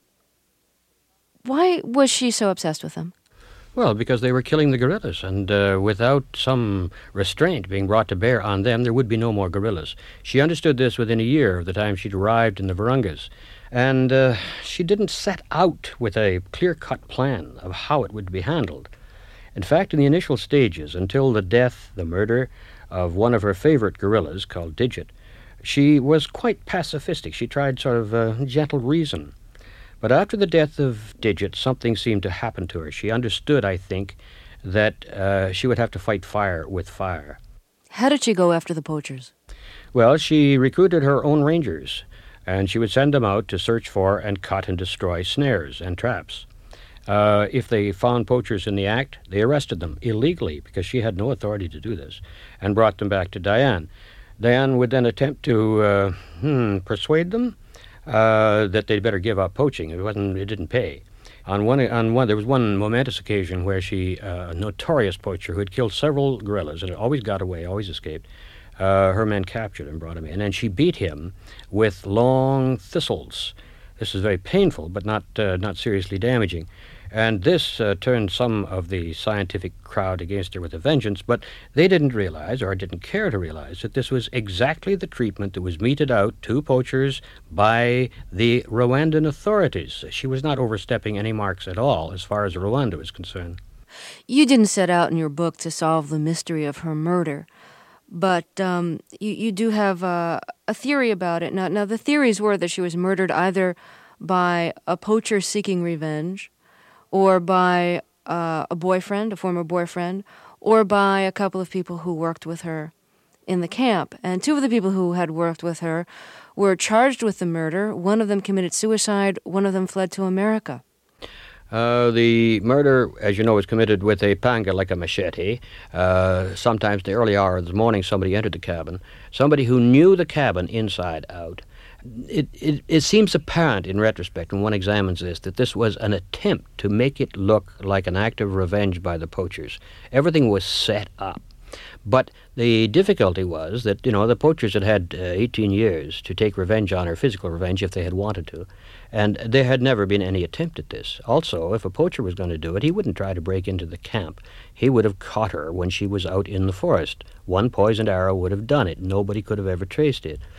why was she so obsessed with them? Well, because they were killing the gorillas, and uh, without some restraint being brought to bear on them, there would be no more gorillas. She understood this within a year of the time she'd arrived in the Virungas, and uh, she didn't set out with a clear-cut plan of how it would be handled. In fact, in the initial stages, until the death, the murder, of one of her favorite gorillas, called Digit, she was quite pacifistic. She tried sort of uh, gentle reason. But after the death of Digit, something seemed to happen to her. She understood, I think, that uh, she would have to fight fire with fire. How did she go after the poachers? Well, she recruited her own rangers, and she would send them out to search for and cut and destroy snares and traps. Uh, if they found poachers in the act, they arrested them illegally, because she had no authority to do this, and brought them back to Diane. Diane would then attempt to uh, hmm, persuade them uh, that they'd better give up poaching. It wasn't. It didn't pay. On one, on one, there was one momentous occasion where she, uh, a notorious poacher who had killed several gorillas and always got away, always escaped. Uh, her men captured him, brought him in, and she beat him with long thistles. This is very painful, but not uh, not seriously damaging. And this uh, turned some of the scientific crowd against her with a vengeance, but they didn't realize, or didn't care to realize, that this was exactly the treatment that was meted out to poachers by the Rwandan authorities. She was not overstepping any marks at all, as far as Rwanda was concerned. You didn't set out in your book to solve the mystery of her murder, but um, you, you do have uh, a theory about it. Now, now, the theories were that she was murdered either by a poacher seeking revenge, or by uh, a boyfriend, a former boyfriend, or by a couple of people who worked with her in the camp. And two of the people who had worked with her were charged with the murder. One of them committed suicide. One of them fled to America. Uh, the murder, as you know, was committed with a panga, like a machete. Uh, sometimes in the early hour of the morning, somebody entered the cabin. Somebody who knew the cabin inside out. It, it, it seems apparent in retrospect, when one examines this, that this was an attempt to make it look like an act of revenge by the poachers. Everything was set up. But the difficulty was that, you know, the poachers had had uh, eighteen years to take revenge on her, physical revenge, if they had wanted to. And there had never been any attempt at this. Also, if a poacher was going to do it, he wouldn't try to break into the camp. He would have caught her when she was out in the forest. One poisoned arrow would have done it. Nobody could have ever traced it.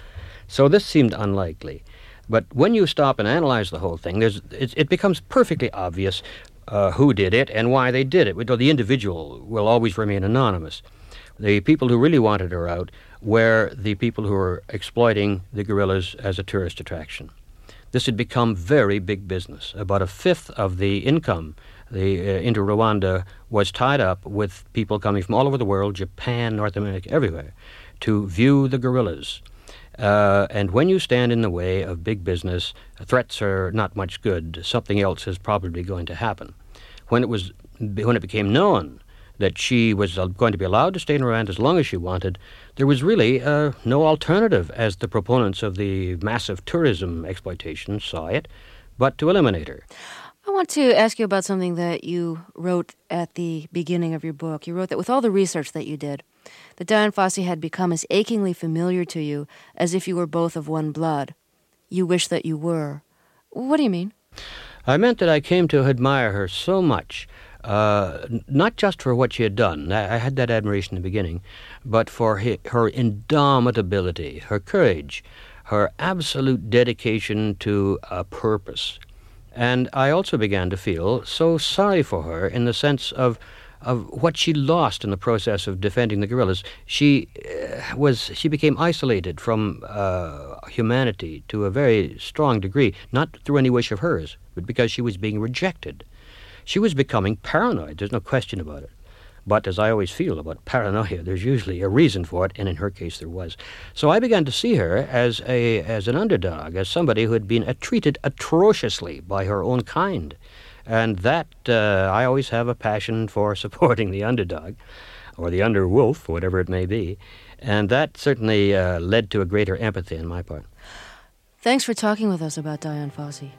So this seemed unlikely. But when you stop and analyze the whole thing, there's, it, it becomes perfectly obvious uh, who did it and why they did it. The individual will always remain anonymous. The people who really wanted her out were the people who were exploiting the guerrillas as a tourist attraction. This had become very big business. About a fifth of the income the, uh, into Rwanda was tied up with people coming from all over the world, Japan, North America, everywhere, to view the guerrillas. Uh, and when you stand in the way of big business, threats are not much good. Something else is probably going to happen. When it was, when it became known that she was uh, going to be allowed to stay in Rwanda as long as she wanted, there was really uh, no alternative, as the proponents of the massive tourism exploitation saw it, but to eliminate her. I want to ask you about something that you wrote at the beginning of your book. You wrote that with all the research that you did, that Dian Fossey had become as achingly familiar to you as if you were both of one blood. You wish that you were. What do you mean? I meant that I came to admire her so much, uh, not just for what she had done. I, I had that admiration in the beginning, but for he, her indomitability, her courage, her absolute dedication to a purpose. And I also began to feel so sorry for her in the sense of of what she lost in the process of defending the guerrillas. She uh, was she became isolated from uh, humanity to a very strong degree, not through any wish of hers, but because she was being rejected. She was becoming paranoid, there's no question about it. But as I always feel about paranoia, there's usually a reason for it, and in her case there was. So I began to see her as a as an underdog, as somebody who had been uh, treated atrociously by her own kind. And that, uh, I always have a passion for supporting the underdog, or the underwolf, whatever it may be. And that certainly uh, led to a greater empathy on my part. Thanks for talking with us about Dian Fossey.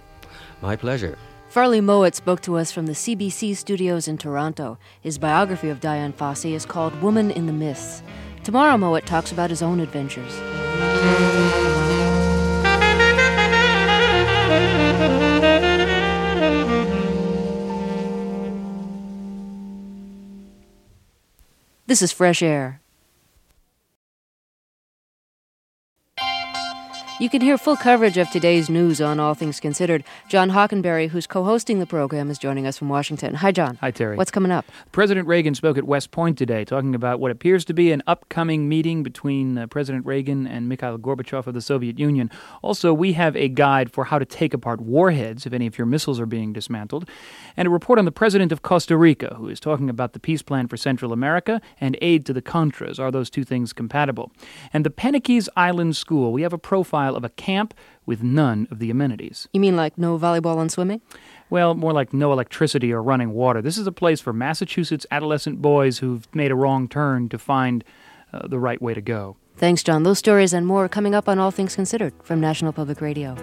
My pleasure. Farley Mowat spoke to us from the C B C studios in Toronto. His biography of Dian Fossey is called Woman in the Mists. Tomorrow, Mowat talks about his own adventures. This is Fresh Air. You can hear full coverage of today's news on All Things Considered. John Hockenberry, who's co-hosting the program, is joining us from Washington. Hi, John. Hi, Terry. What's coming up? President Reagan spoke at West Point today, talking about what appears to be an upcoming meeting between uh, President Reagan and Mikhail Gorbachev of the Soviet Union. Also, we have a guide for how to take apart warheads if any of your missiles are being dismantled, and a report on the president of Costa Rica, who is talking about the peace plan for Central America and aid to the Contras. Are those two things compatible? And the Penikese Island School. We have a profile of a camp with none of the amenities. You mean like no volleyball and swimming? Well, more like no electricity or running water. This is a place for Massachusetts adolescent boys who've made a wrong turn to find uh, the right way to go. Thanks, John. Those stories and more coming up on All Things Considered from National Public Radio.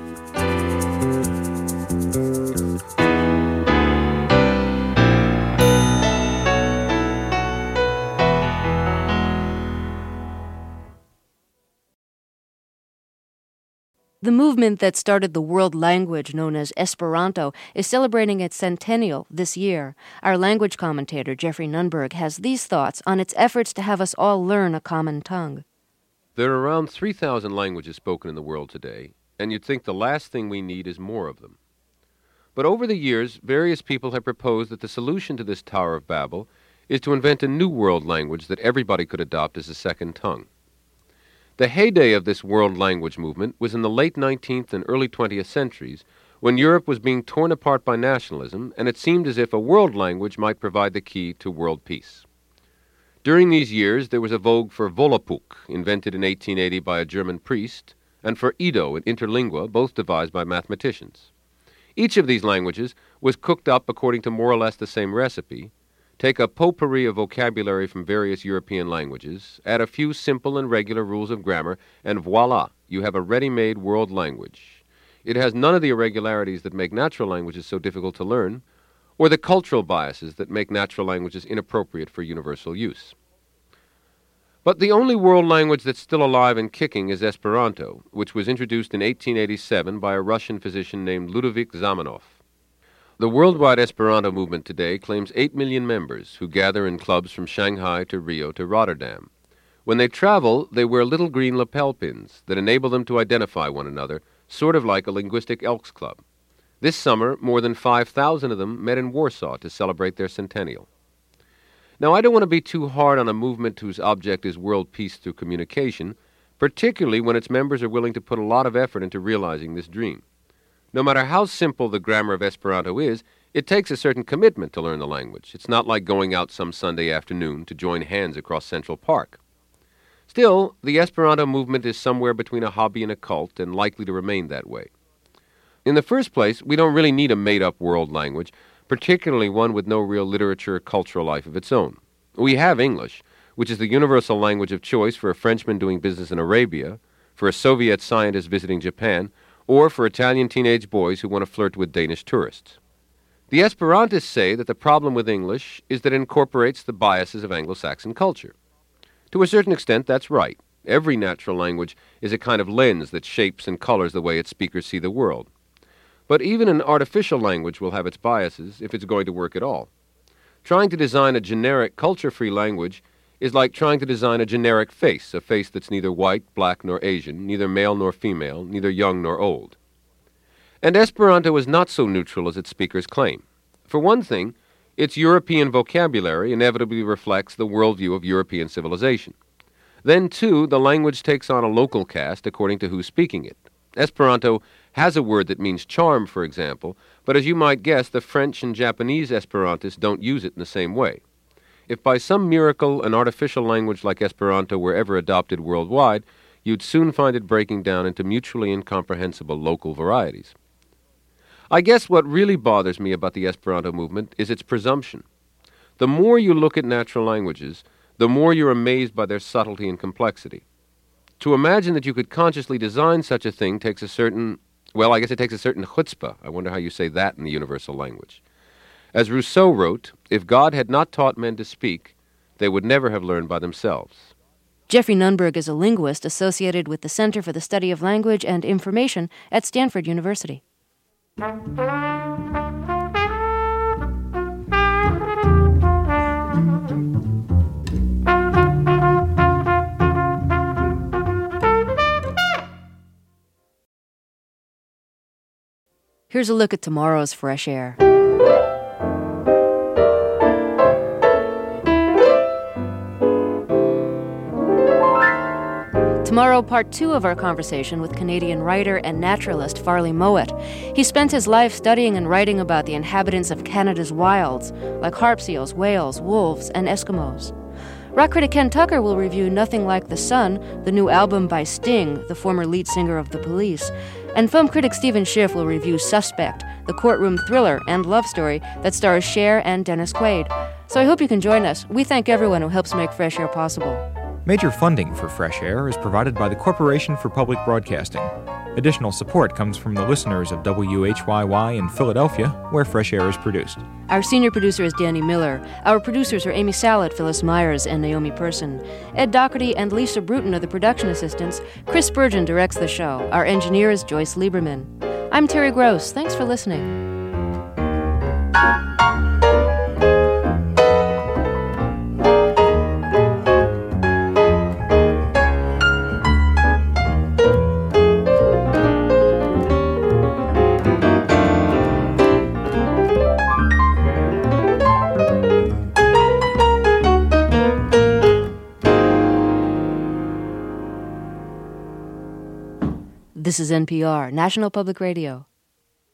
The movement that started the world language known as Esperanto is celebrating its centennial this year. Our language commentator, Jeffrey Nunberg, has these thoughts on its efforts to have us all learn a common tongue. There are around three thousand languages spoken in the world today, and you'd think the last thing we need is more of them. But over the years, various people have proposed that the solution to this Tower of Babel is to invent a new world language that everybody could adopt as a second tongue. The heyday of this world language movement was in the late nineteenth and early twentieth centuries, when Europe was being torn apart by nationalism, and it seemed as if a world language might provide the key to world peace. During these years, there was a vogue for Volapük, invented in eighteen eighty by a German priest, and for Edo and Interlingua, both devised by mathematicians. Each of these languages was cooked up according to more or less the same recipe. Take a potpourri of vocabulary from various European languages, add a few simple and regular rules of grammar, and voila, you have a ready-made world language. It has none of the irregularities that make natural languages so difficult to learn, or the cultural biases that make natural languages inappropriate for universal use. But the only world language that's still alive and kicking is Esperanto, which was introduced in eighteen eighty-seven by a Russian physician named Ludovic Zamenhof. The worldwide Esperanto movement today claims eight million members who gather in clubs from Shanghai to Rio to Rotterdam. When they travel, they wear little green lapel pins that enable them to identify one another, sort of like a linguistic Elks Club. This summer, more than five thousand of them met in Warsaw to celebrate their centennial. Now, I don't want to be too hard on a movement whose object is world peace through communication, particularly when its members are willing to put a lot of effort into realizing this dream. No matter how simple the grammar of Esperanto is, it takes a certain commitment to learn the language. It's not like going out some Sunday afternoon to join hands across Central Park. Still, the Esperanto movement is somewhere between a hobby and a cult, and likely to remain that way. In the first place, we don't really need a made-up world language, particularly one with no real literature or cultural life of its own. We have English, which is the universal language of choice for a Frenchman doing business in Arabia, for a Soviet scientist visiting Japan, or for Italian teenage boys who want to flirt with Danish tourists. The Esperantists say that the problem with English is that it incorporates the biases of Anglo-Saxon culture. To a certain extent, that's right. Every natural language is a kind of lens that shapes and colors the way its speakers see the world. But even an artificial language will have its biases if it's going to work at all. Trying to design a generic culture-free language is like trying to design a generic face, a face that's neither white, black, nor Asian, neither male nor female, neither young nor old. And Esperanto is not so neutral as its speakers claim. For one thing, its European vocabulary inevitably reflects the worldview of European civilization. Then, too, the language takes on a local cast according to who's speaking it. Esperanto has a word that means charm, for example, but as you might guess, the French and Japanese Esperantists don't use it in the same way. If by some miracle an artificial language like Esperanto were ever adopted worldwide, you'd soon find it breaking down into mutually incomprehensible local varieties. I guess what really bothers me about the Esperanto movement is its presumption. The more you look at natural languages, the more you're amazed by their subtlety and complexity. To imagine that you could consciously design such a thing takes a certain, well, I guess it takes a certain chutzpah. I wonder how you say that in the universal language. As Rousseau wrote, if God had not taught men to speak, they would never have learned by themselves. Jeffrey Nunberg is a linguist associated with the Center for the Study of Language and Information at Stanford University. Here's a look at tomorrow's Fresh Air. Tomorrow, part two of our conversation with Canadian writer and naturalist Farley Mowat. He spent his life studying and writing about the inhabitants of Canada's wilds, like harp seals, whales, wolves, and Eskimos. Rock critic Ken Tucker will review Nothing Like the Sun, the new album by Sting, the former lead singer of The Police. And film critic Stephen Schiff will review Suspect, the courtroom thriller and love story that stars Cher and Dennis Quaid. So I hope you can join us. We thank everyone who helps make Fresh Air possible. Major funding for Fresh Air is provided by the Corporation for Public Broadcasting. Additional support comes from the listeners of W H Y Y in Philadelphia, where Fresh Air is produced. Our senior producer is Danny Miller. Our producers are Amy Sallet, Phyllis Myers, and Naomi Person. Ed Doherty and Lisa Bruton are the production assistants. Chris Spurgeon directs the show. Our engineer is Joyce Lieberman. I'm Terry Gross. Thanks for listening. This is N P R, National Public Radio.